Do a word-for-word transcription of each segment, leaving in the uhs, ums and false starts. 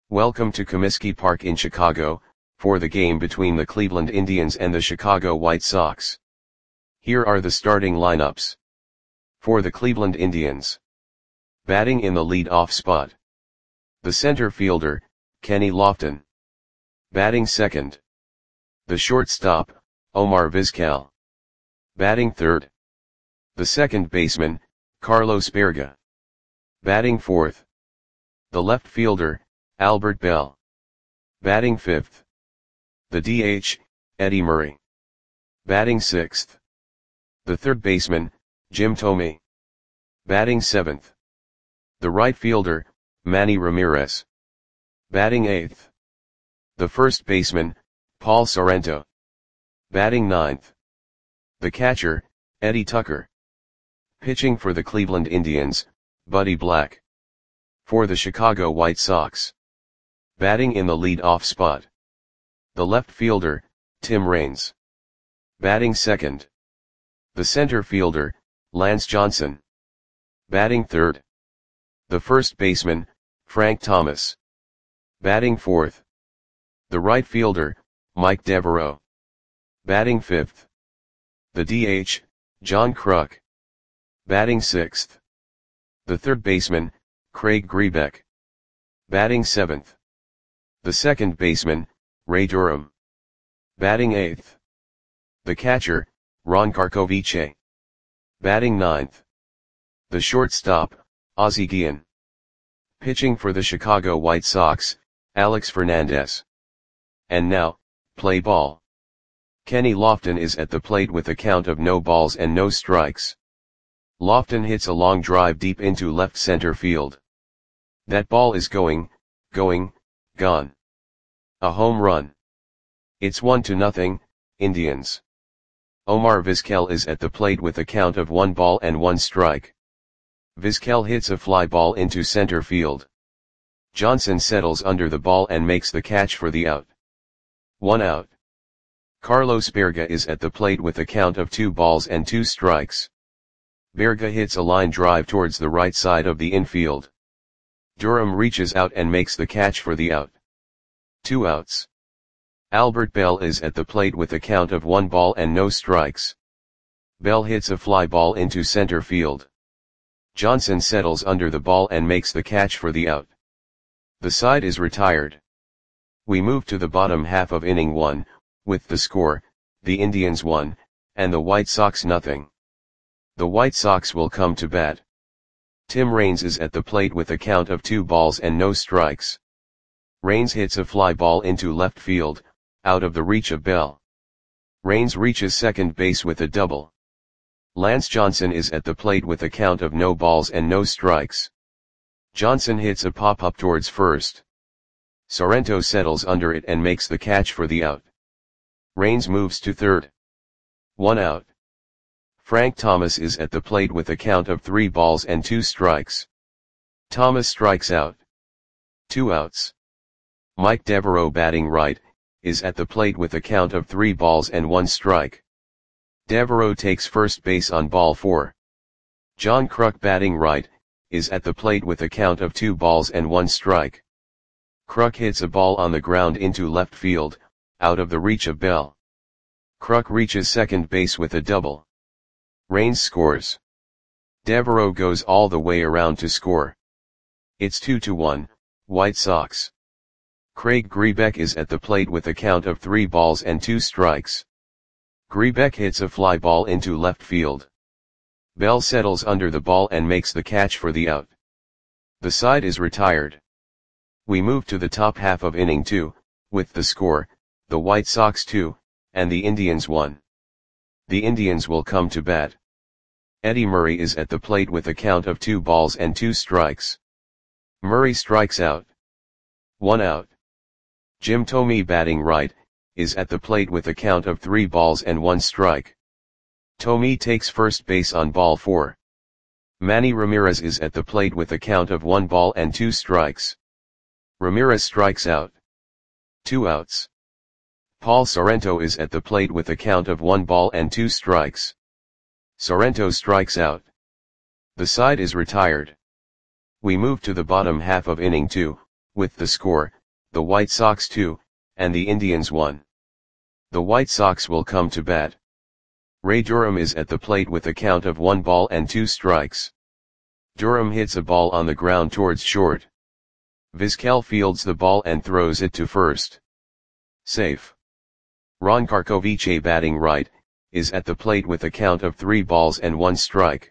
Welcome to Comiskey Park in Chicago, for the game between the Cleveland Indians and the Chicago White Sox. Here are the starting lineups. For the Cleveland Indians. Batting in the lead-off spot. The center fielder, Kenny Lofton. Batting second. The shortstop, Omar Vizquel. Batting third. The second baseman, Carlos Baerga. Batting fourth. The left fielder, Albert Belle. Batting fifth. The D H, Eddie Murray. Batting sixth. The third baseman, Jim Thome. Batting seventh. The right fielder, Manny Ramirez. Batting eighth. The first baseman, Paul Sorrento. Batting ninth. The catcher, Eddie Tucker. Pitching for the Cleveland Indians, Buddy Black. For the Chicago White Sox. Batting in the lead-off spot. The left fielder, Tim Raines. Batting second. The center fielder, Lance Johnson. Batting third. The first baseman, Frank Thomas. Batting fourth. The right fielder, Mike Devereaux. Batting fifth. The D H, John Kruk. Batting sixth. The third baseman, Craig Grebeck. Batting seventh. The second baseman, Ray Durham. Batting eighth. The catcher, Ron Karkovice. Batting ninth. The shortstop, Ozzie Guillen. Pitching for the Chicago White Sox, Alex Fernandez. And now, play ball. Kenny Lofton is at the plate with a count of no balls and no strikes. Lofton hits a long drive deep into left center field. That ball is going, going, gone. A home run. It's one to nothing, Indians. Omar Vizquel is at the plate with a count of one ball and one strike. Vizquel hits a fly ball into center field. Johnson settles under the ball and makes the catch for the out. One out. Carlos Baerga is at the plate with a count of two balls and two strikes. Baerga hits a line drive towards the right side of the infield. Durham reaches out and makes the catch for the out. Two outs. Albert Belle is at the plate with a count of one ball and no strikes. Belle hits a fly ball into center field. Johnson settles under the ball and makes the catch for the out. The side is retired. We move to the bottom half of inning one, with the score, the Indians one, and the White Sox nothing. The White Sox will come to bat. Tim Raines is at the plate with a count of two balls and no strikes. Raines hits a fly ball into left field, out of the reach of Belle. Raines reaches second base with a double. Lance Johnson is at the plate with a count of no balls and no strikes. Johnson hits a pop-up towards first. Sorrento settles under it and makes the catch for the out. Raines moves to third. One out. Frank Thomas is at the plate with a count of three balls and two strikes. Thomas strikes out. Two outs. Mike Devereaux, batting right, is at the plate with a count of three balls and one strike. Devereaux takes first base on ball four. John Kruk, batting right, is at the plate with a count of two balls and one strike. Kruk hits a ball on the ground into left field, out of the reach of Belle. Kruk reaches second base with a double. Raines scores. Devereaux goes all the way around to score. It's two to one, White Sox. Craig Grebeck is at the plate with a count of three balls and two strikes. Grebeck hits a fly ball into left field. Belle settles under the ball and makes the catch for the out. The side is retired. We move to the top half of inning two, with the score, the White Sox two, and the Indians one. The Indians will come to bat. Eddie Murray is at the plate with a count of two balls and two strikes. Murray strikes out. One out. Jim Thome, batting right, is at the plate with a count of three balls and one strike. Thome takes first base on ball four. Manny Ramirez is at the plate with a count of one ball and two strikes. Ramirez strikes out. Two outs. Paul Sorrento is at the plate with a count of one ball and two strikes. Sorrento strikes out. The side is retired. We move to the bottom half of inning two, With the score, the White Sox two, and the Indians one. The White Sox will come to bat. Ray Durham is at the plate with a count of one ball and two strikes. Durham hits a ball on the ground towards short. Vizquel fields the ball and throws it to first. Safe. Ron Karkovice, batting right, is at the plate with a count of three balls and one strike.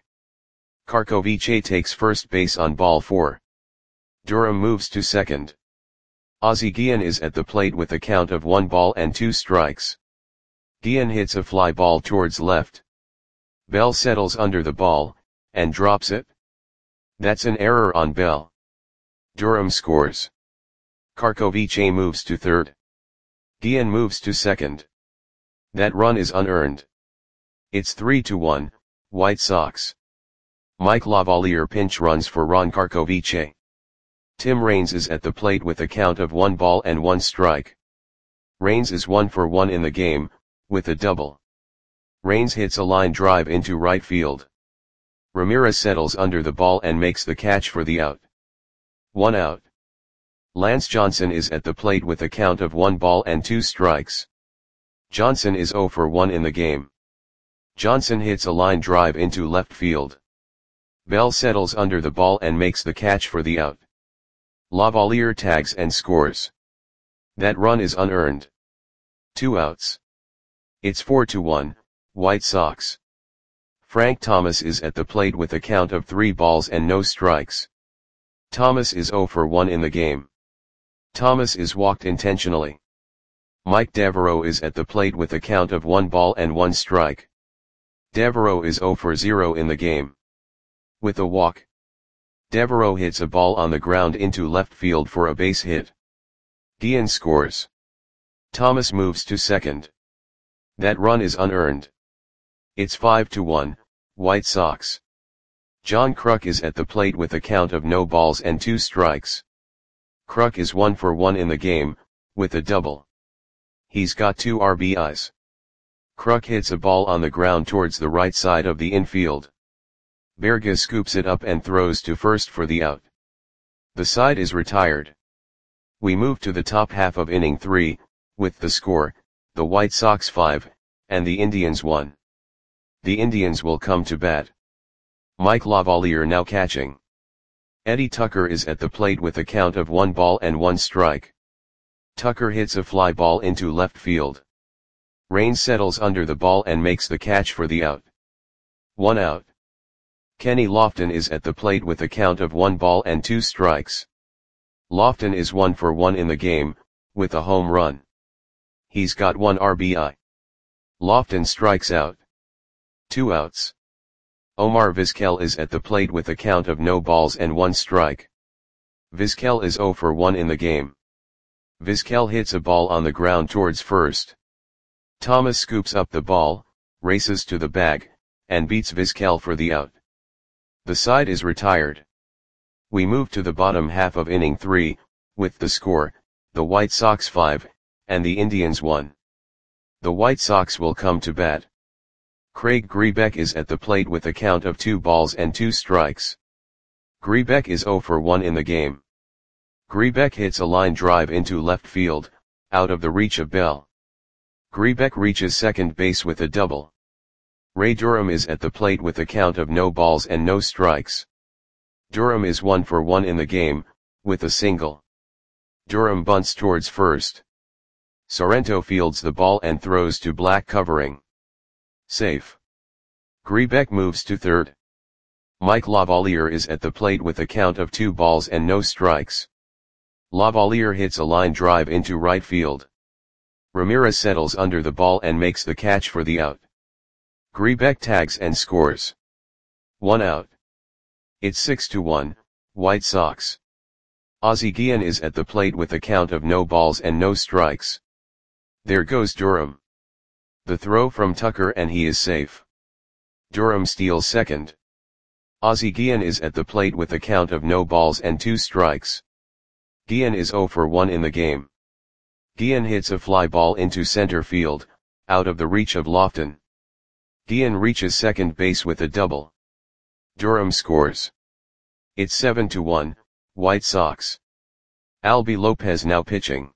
Karkovice takes first base on ball four. Durham moves to second. Ozzie Guillen is at the plate with a count of one ball and two strikes. Guillen hits a fly ball towards left. Bell settles under the ball, and drops it. That's an error on Bell. Durham scores. Karkovice moves to third. Guillen moves to second. That run is unearned. It's three to one, White Sox. Mike Lavalier pinch runs for Ron Karkovice. Tim Raines is at the plate with a count of one ball and one strike. Raines is one for one in the game, with a double. Raines hits a line drive into right field. Ramirez settles under the ball and makes the catch for the out. One out. Lance Johnson is at the plate with a count of one ball and two strikes. Johnson is zero for one in the game. Johnson hits a line drive into left field. Bell settles under the ball and makes the catch for the out. Lavalier tags and scores. That run is unearned. Two outs. It's four to one, White Sox. Frank Thomas is at the plate with a count of three balls and no strikes. Thomas is zero for one in the game. Thomas is walked intentionally. Mike Devereaux is at the plate with a count of one ball and one strike. Devereaux is zero for zero in the game. With a walk, Devereaux hits a ball on the ground into left field for a base hit. Guillen scores. Thomas moves to second. That run is unearned. It's five to one, White Sox. John Kruk is at the plate with a count of no balls and two strikes. Kruk is one for one in the game, with a double. He's got two R B Is. Kruk hits a ball on the ground towards the right side of the infield. Berga scoops it up and throws to first for the out. The side is retired. We move to the top half of inning three, with the score, the White Sox five, and the Indians one. The Indians will come to bat. Mike Lavalier now catching. Eddie Tucker is at the plate with a count of one ball and one strike. Tucker hits a fly ball into left field. Raines settles under the ball and makes the catch for the out. One out. Kenny Lofton is at the plate with a count of one ball and two strikes. Lofton is one for one in the game, with a home run. He's got one R B I. Lofton strikes out. Two outs. Omar Vizquel is at the plate with a count of no balls and one strike. Vizquel is zero for one in the game. Vizquel hits a ball on the ground towards first. Thomas scoops up the ball, races to the bag, and beats Vizquel for the out. The side is retired. We move to the bottom half of inning three, with the score, the White Sox five, and the Indians one. The White Sox will come to bat. Craig Grebeck is at the plate with a count of two balls and two strikes. Grebeck is zero for one in the game. Grebeck hits a line drive into left field, out of the reach of Bell. Grebeck reaches second base with a double. Ray Durham is at the plate with a count of no balls and no strikes. Durham is one for one in the game, with a single. Durham bunts towards first. Sorrento fields the ball and throws to black covering. Safe. Grebeck moves to third. Mike Lavalier is at the plate with a count of two balls and no strikes. Lavalier hits a line drive into right field. Ramirez settles under the ball and makes the catch for the out. Grebeck tags and scores. One out. It's six to one, White Sox. Ozzie Guillen is at the plate with a count of no balls and no strikes. There goes Durham. The throw from Tucker and he is safe. Durham steals second. Ozzie Guillen is at the plate with a count of no balls and two strikes. Guillen is zero for one in the game. Guillen hits a fly ball into center field, out of the reach of Lofton. Guillen reaches second base with a double. Durham scores. It's seven to one, White Sox. Albie Lopez now pitching.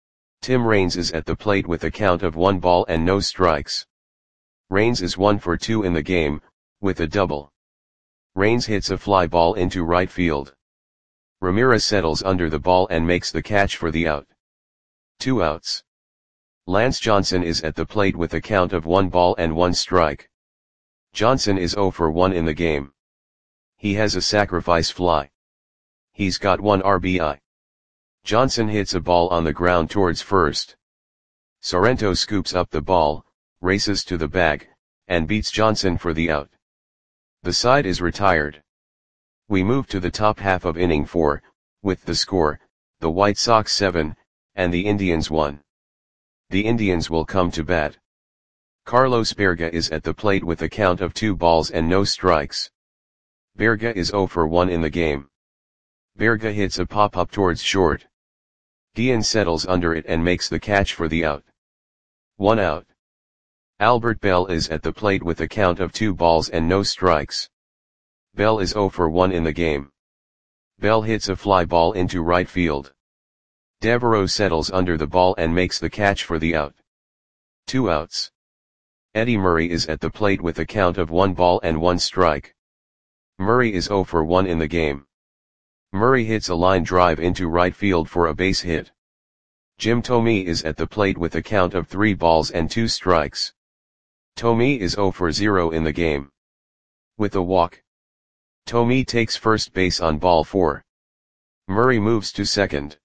Tim Raines is at the plate with a count of one ball and no strikes. Raines is one for two in the game, with a double. Raines hits a fly ball into right field. Ramirez settles under the ball and makes the catch for the out. Two outs. Lance Johnson is at the plate with a count of one ball and one strike. Johnson is zero for one in the game. He has a sacrifice fly. He's got one R B I. Johnson hits a ball on the ground towards first. Sorrento scoops up the ball, races to the bag, and beats Johnson for the out. The side is retired. We move to the top half of inning four, with the score, the White Sox seven, and the Indians one. The Indians will come to bat. Carlos Berga is at the plate with a count of two balls and no strikes. Berga is zero for one in the game. Berga hits a pop-up towards short. Guillen settles under it and makes the catch for the out. One out. Albert Bell is at the plate with a count of two balls and no strikes. Bell is zero for one in the game. Bell hits a fly ball into right field. Devereaux settles under the ball and makes the catch for the out. Two outs. Eddie Murray is at the plate with a count of one ball and one strike. Murray is zero for one in the game. Murray hits a line drive into right field for a base hit. Jim Thome is at the plate with a count of three balls and two strikes. Thome is zero for zero in the game. With a walk. Thome takes first base on ball four. Murray moves to second.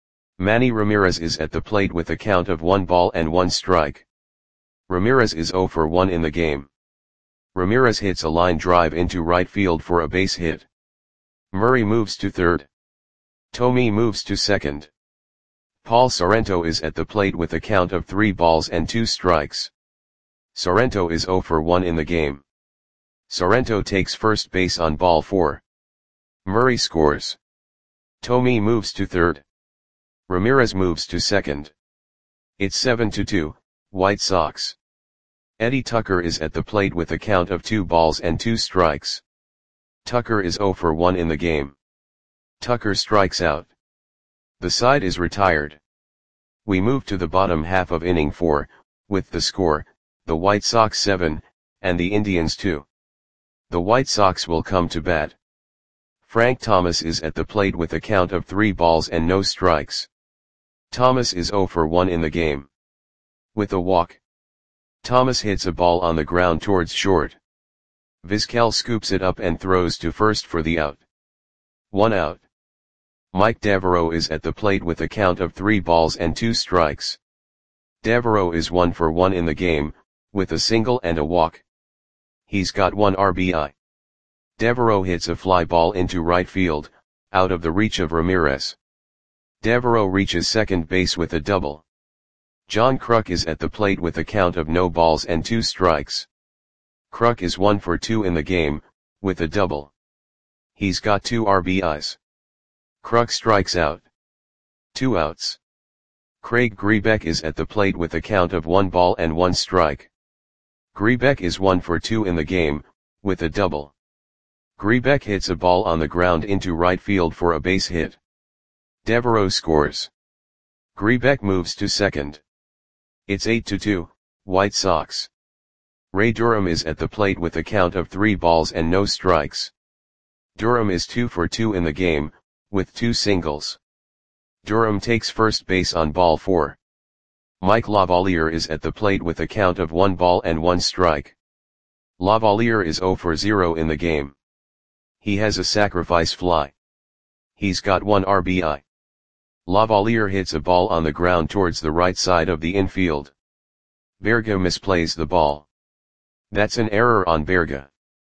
Manny Ramirez is at the plate with a count of one ball and one strike. Ramirez is zero for one in the game. Ramirez hits a line drive into right field for a base hit. Murray moves to third. Thome moves to second. Paul Sorrento is at the plate with a count of three balls and two strikes. Sorrento is zero for one in the game. Sorrento takes first base on ball four. Murray scores. Thome moves to third. Ramirez moves to second. It's seven to two, White Sox. Eddie Tucker is at the plate with a count of two balls and two strikes. Tucker is zero for one in the game. Tucker strikes out. The side is retired. We move to the bottom half of inning four, with the score, the White Sox seven, and the Indians two. The White Sox will come to bat. Frank Thomas is at the plate with a count of three balls and no strikes. Thomas is zero for one in the game. With a walk. Thomas hits a ball on the ground towards short. Vizquel scoops it up and throws to first for the out. One out. Mike Devereaux is at the plate with a count of three balls and two strikes. Devereaux is one for one in the game, with a single and a walk. He's got one R B I. Devereaux hits a fly ball into right field, out of the reach of Ramirez. Devereaux reaches second base with a double. John Kruk is at the plate with a count of no balls and two strikes. Kruk is one for two in the game, with a double. He's got two R B Is. Kruk strikes out. Two outs. Craig Grebeck is at the plate with a count of one ball and one strike. Grebeck is one for two in the game, with a double. Grebeck hits a ball on the ground into right field for a base hit. Devereaux scores. Grebeck moves to second. It's eight to two, White Sox. Ray Durham is at the plate with a count of three balls and no strikes. Durham is two for two in the game, with two singles. Durham takes first base on ball four. Mike Lavalier is at the plate with a count of one ball and one strike. Lavalier is zero for zero in the game. He has a sacrifice fly. He's got one R B I. Lavalier hits a ball on the ground towards the right side of the infield. Berga misplays the ball. That's an error on Berga.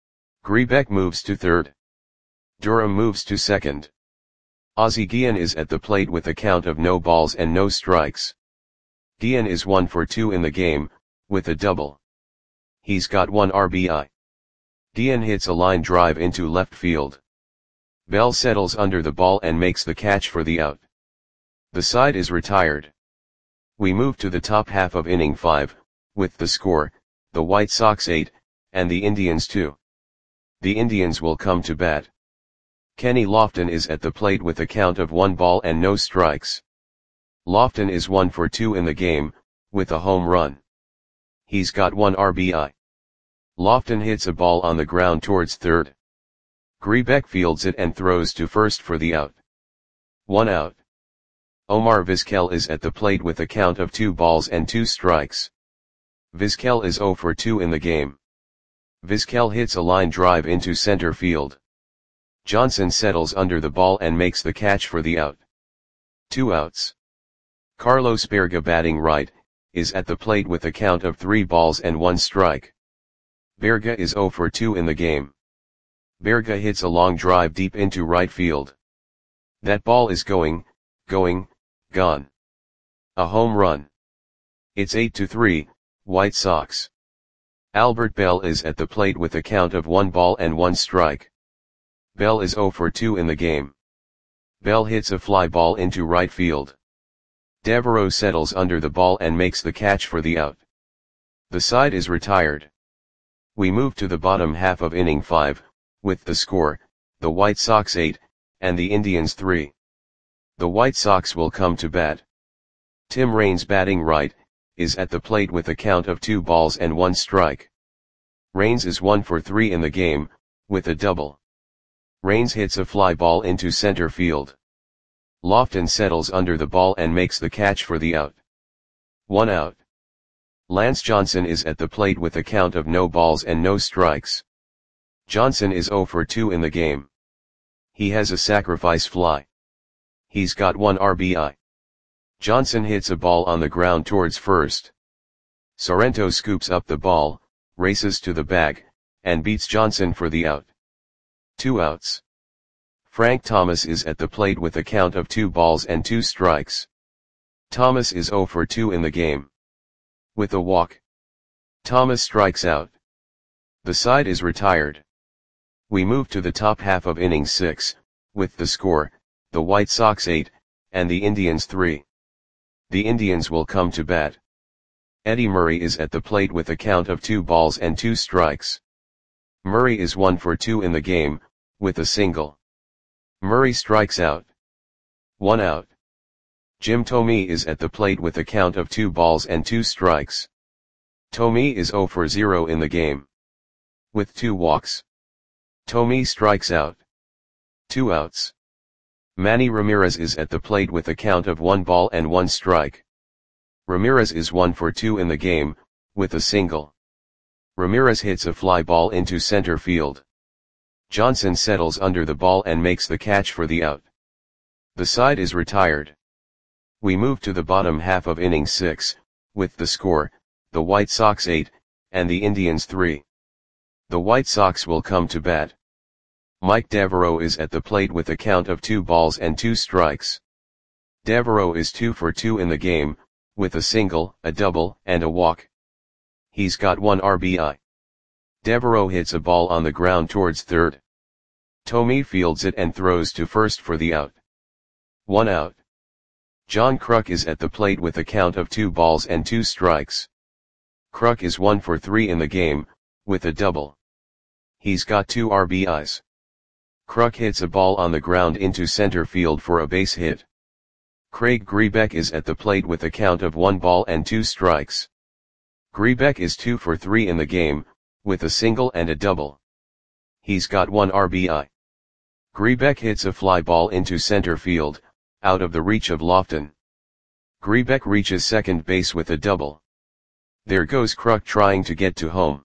Grebeck moves to third. Durham moves to second. Ozzie Guillen is at the plate with a count of no balls and no strikes. Guillen is one for two in the game, with a double. He's got one R B I. Guillen hits a line drive into left field. Bell settles under the ball and makes the catch for the out. The side is retired. We move to the top half of inning five, with the score, the White Sox eight, and the Indians two. The Indians will come to bat. Kenny Lofton is at the plate with a count of one ball and no strikes. Lofton is one for two in the game, with a home run. He's got one R B I. Lofton hits a ball on the ground towards third. Grebeck fields it and throws to first for the out. One out. Omar Vizquel is at the plate with a count of two balls and two strikes. Vizquel is zero for two in the game. Vizquel hits a line drive into center field. Johnson settles under the ball and makes the catch for the out. Two outs. Carlos Berga, batting right, is at the plate with a count of three balls and one strike. Berga is zero for two in the game. Berga hits a long drive deep into right field. That ball is going, going, gone. A home run. It's eight to three, White Sox. Albert Bell is at the plate with a count of one ball and one strike. Bell is zero for two in the game. Bell hits a fly ball into right field. Devereaux settles under the ball and makes the catch for the out. The side is retired. We move to the bottom half of inning five, with the score, the White Sox eight, and the Indians three. The White Sox will come to bat. Tim Raines, batting right, is at the plate with a count of two balls and one strike. Raines is one for three in the game, with a double. Raines hits a fly ball into center field. Lofton settles under the ball and makes the catch for the out. One out. Lance Johnson is at the plate with a count of no balls and no strikes. Johnson is zero for two in the game. He has a sacrifice fly. He's got one R B I. Johnson hits a ball on the ground towards first. Sorrento scoops up the ball, races to the bag, and beats Johnson for the out. Two outs. Frank Thomas is at the plate with a count of two balls and two strikes. Thomas is zero for two in the game. With a walk, Thomas strikes out. The side is retired. We move to the top half of inning six, with the score, the White Sox eight, and the Indians three. The Indians will come to bat. Eddie Murray is at the plate with a count of two balls and two strikes. Murray is one for two in the game, with a single. Murray strikes out. One out. Jim Thome is at the plate with a count of two balls and two strikes. Thome is zero for zero in the game. With two walks, Thome strikes out. Two outs. Manny Ramirez is at the plate with a count of one ball and one strike. Ramirez is one for two in the game, with a single. Ramirez hits a fly ball into center field. Johnson settles under the ball and makes the catch for the out. The side is retired. We move to the bottom half of inning six, with the score, the White Sox eight, and the Indians three. The White Sox will come to bat. Mike Devereaux is at the plate with a count of two balls and two strikes. Devereaux is two for two in the game, with a single, a double, and a walk. He's got one R B I. Devereaux hits a ball on the ground towards third. Thome fields it and throws to first for the out. One out. John Kruk is at the plate with a count of two balls and two strikes. Kruk is one for three in the game, with a double. He's got two R B Is. Kruk hits a ball on the ground into center field for a base hit. Craig Grebeck is at the plate with a count of one ball and two strikes. Grebeck is two for three in the game, with a single and a double. He's got one R B I. Grebeck hits a fly ball into center field, out of the reach of Lofton. Grebeck reaches second base with a double. There goes Kruk trying to get to home.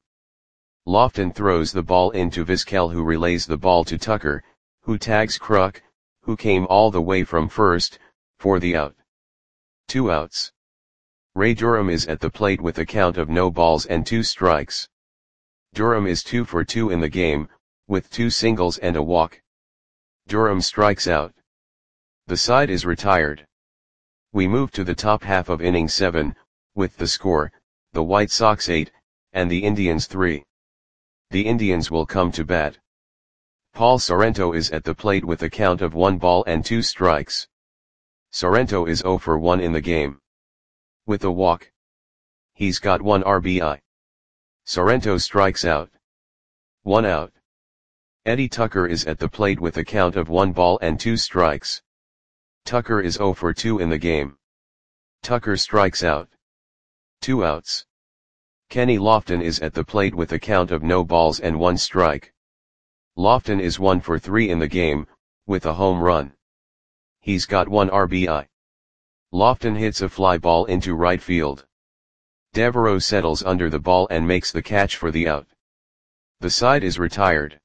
Lofton throws the ball into Vizquel, who relays the ball to Tucker, who tags Kruk, who came all the way from first, for the out. Two outs. Ray Durham is at the plate with a count of no balls and two strikes. Durham is two for two in the game, with two singles and a walk. Durham strikes out. The side is retired. We move to the top half of inning seven, with the score, the White Sox eight, and the Indians three. The Indians will come to bat. Paul Sorrento is at the plate with a count of one ball and two strikes. Sorrento is zero for one in the game. With a walk, he's got one R B I. Sorrento strikes out. One out. Eddie Tucker is at the plate with a count of one ball and two strikes. Tucker is zero for two in the game. Tucker strikes out. Two outs. Kenny Lofton is at the plate with a count of no balls and one strike. Lofton is one for three in the game, with a home run. He's got one R B I. Lofton hits a fly ball into right field. Devereaux settles under the ball and makes the catch for the out. The side is retired.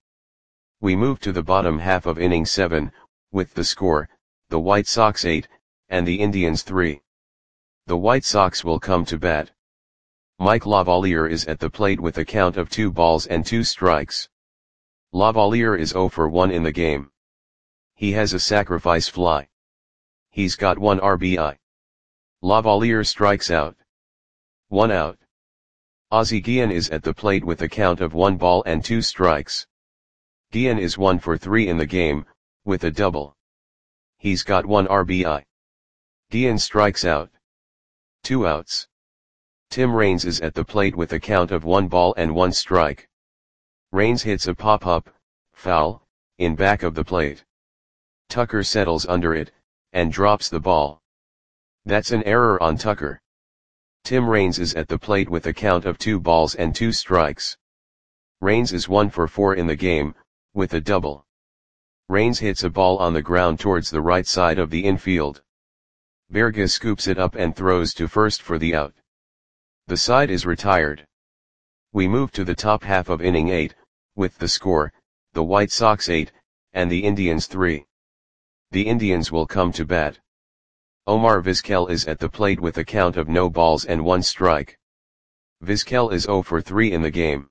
We move to the bottom half of inning seven, with the score, the White Sox eight, and the Indians three. The White Sox will come to bat. Mike Lavalier is at the plate with a count of two balls and two strikes. Lavalier is zero for one in the game. He has a sacrifice fly. He's got one R B I. Lavalier strikes out. One out. Ozzie Guillen is at the plate with a count of one ball and two strikes. Guillen is one for three in the game, with a double. He's got one R B I. Guillen strikes out. Two outs. Tim Raines is at the plate with a count of one ball and one strike. Raines hits a pop-up, foul, in back of the plate. Tucker settles under it, and drops the ball. That's an error on Tucker. Tim Raines is at the plate with a count of two balls and two strikes. Raines is one for four in the game, with a double. Raines hits a ball on the ground towards the right side of the infield. Berga scoops it up and throws to first for the out. The side is retired. We move to the top half of inning eight, with the score, the White Sox eight, and the Indians three. The Indians will come to bat. Omar Vizquel is at the plate with a count of no balls and one strike. Vizquel is zero for three in the game.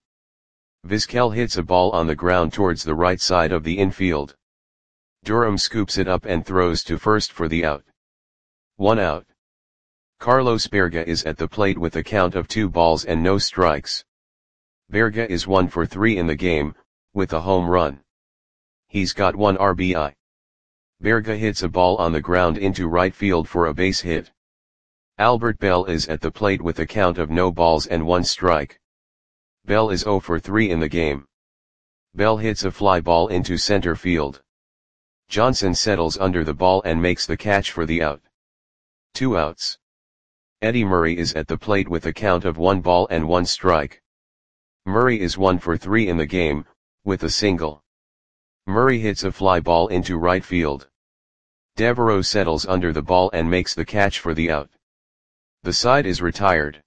Vizquel hits a ball on the ground towards the right side of the infield. Durham scoops it up and throws to first for the out. One out. Carlos Berga is at the plate with a count of two balls and no strikes. Berga is one for three in the game, with a home run. He's got one R B I. Berga hits a ball on the ground into right field for a base hit. Albert Bell is at the plate with a count of no balls and one strike. Bell is zero for three in the game. Bell hits a fly ball into center field. Johnson settles under the ball and makes the catch for the out. Two outs. Eddie Murray is at the plate with a count of one ball and one strike. Murray is one for three in the game, with a single. Murray hits a fly ball into right field. Devereaux settles under the ball and makes the catch for the out. The side is retired.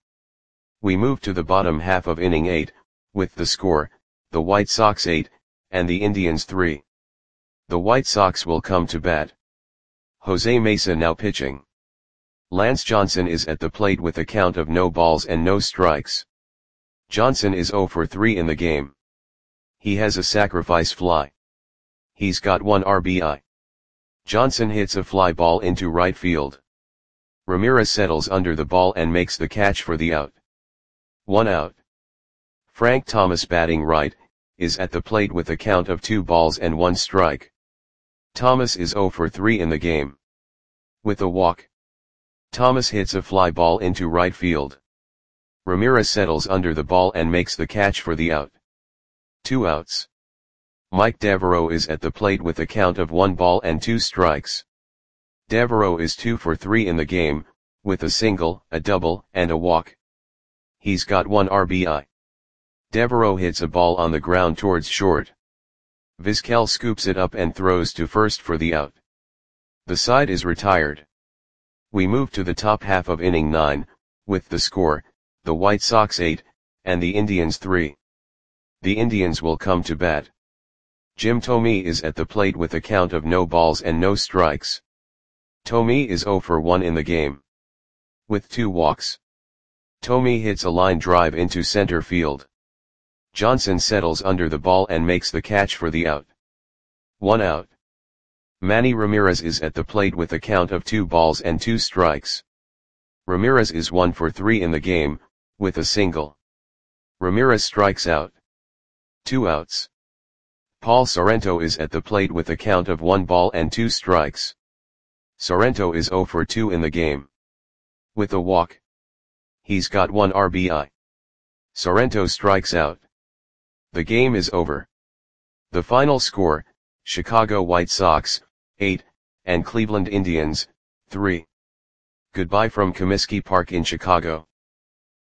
We move to the bottom half of inning eight, with the score, the White Sox eight, and the Indians three. The White Sox will come to bat. Jose Mesa now pitching. Lance Johnson is at the plate with a count of no balls and no strikes. Johnson is zero for three in the game. He has a sacrifice fly. He's got one R B I. Johnson hits a fly ball into right field. Ramirez settles under the ball and makes the catch for the out. One out. Frank Thomas batting right, is at the plate with a count of two balls and one strike. Thomas is zero for three in the game. With a walk. Thomas hits a fly ball into right field. Ramirez settles under the ball and makes the catch for the out. Two outs. Mike Devereaux is at the plate with a count of one ball and two strikes. Devereaux is two for three in the game, with a single, a double, and a walk. He's got one R B I. Devereaux hits a ball on the ground towards short. Vizquel scoops it up and throws to first for the out. The side is retired. We move to the top half of inning nine, with the score, the White Sox eight, and the Indians three. The Indians will come to bat. Jim Thome is at the plate with a count of no balls and no strikes. Thome is zero for one in the game. With two walks. Thome hits a line drive into center field. Johnson settles under the ball and makes the catch for the out. One out. Manny Ramirez is at the plate with a count of two balls and two strikes. Ramirez is one for three in the game, with a single. Ramirez strikes out. Two outs. Paul Sorrento is at the plate with a count of one ball and two strikes. Sorrento is zero for two in the game. With a walk. He's got one R B I. Sorrento strikes out. The game is over. The final score, Chicago White Sox, eight, and Cleveland Indians, three. Goodbye from Comiskey Park in Chicago.